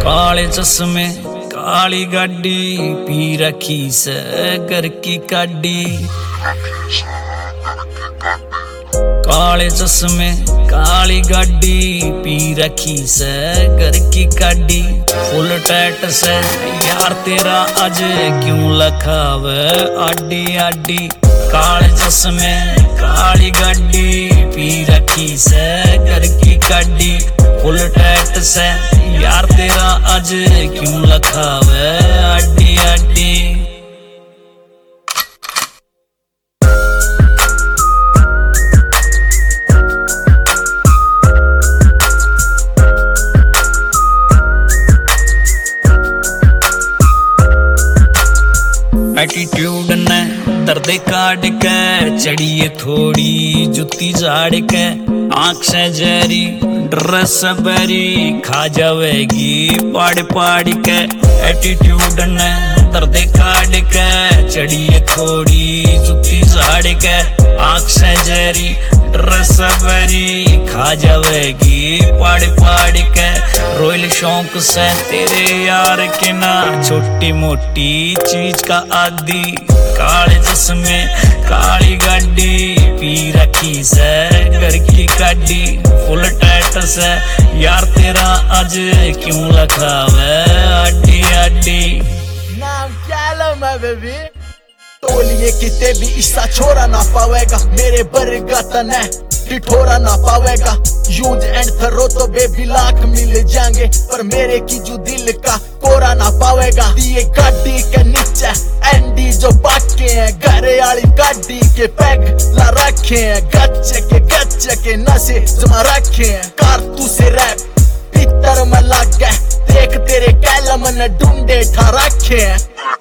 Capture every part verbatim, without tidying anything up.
काले चश्मे काली गाड़ी पी रखी से घर की काडी। काले चश्मे काली गाड़ी पी रखी से घर की काडी। फुल टैट से यार तेरा आज क्यों लखावे आडी आडी। काले चश्मे काली गाड़ी पी रखी से घर की काडी। फुल टैट से यार तेरा आज क्यों लखावे आडी आडी। एटीट्यूड ने दर्द काट के चढ़िए थोड़ी जुत्ती झाड़ के। आंख से जरी ड्रेस बरी खा जावेगी पाड़ पाड़ के। एटीट्यूड ने दर्द काट के चढ़िए थोड़ी जुत्ती झाड़ के। आंख से जरी ड्रेस बरी खा जावेगी पाड़ पाड़ के। रोयल शौक से तेरे यार के ना छोटी मोटी चीज का आदि। काले चश्मे काली गाड़ी पी रखी से घर की काडी। फुल टैट से यार तेरा आज क्यों लखावे आडी आडी। नाम क्या लो मैं बेबी टोलिए किते भी इसा छोरा ना पावेगा। मेरे बरगा तने ठिठोरा ना पावेगा। यूज एंड थ्रो तो बेबी लाख मिल जाएंगे पर मेरे की जो दिल का कोरा ना पावेगा। दिए गाड़ी के नीचे एंडी जो बाके हैं घरे वाली गाड़ी के पैग ला रखे हैं। गच्चे के गच्चे के नशे जमा रखे हैं। कारतू से रैप भीतर में लग गए देख तेरे कैलम ने ढूंढे ठा रखे हैं।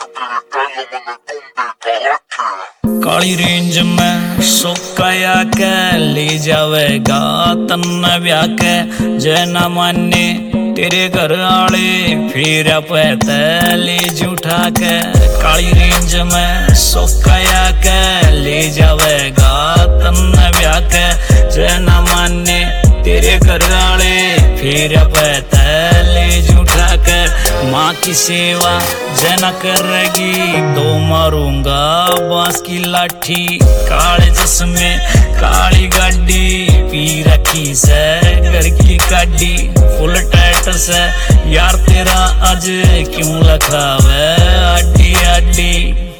काली रेंज में सोकाया के ले जावेगा तन्ना ब्याह के। जय न माने तेरे घर आले फिर पैते ले जूठा के। काली रेंज में सोकाया के ले जावेगा तन्ना ब्याह के। जय न माने तेरे घर आले फिर पैते ले जूठा के। माँ की सेवा जना करेगी तो मारूंगा बांस की लाठी। काले चश्मे काली गाड़ी पी रखी से घर की काडी। फुल टैट से यार तेरा आज क्यों लखावे आडी आडी।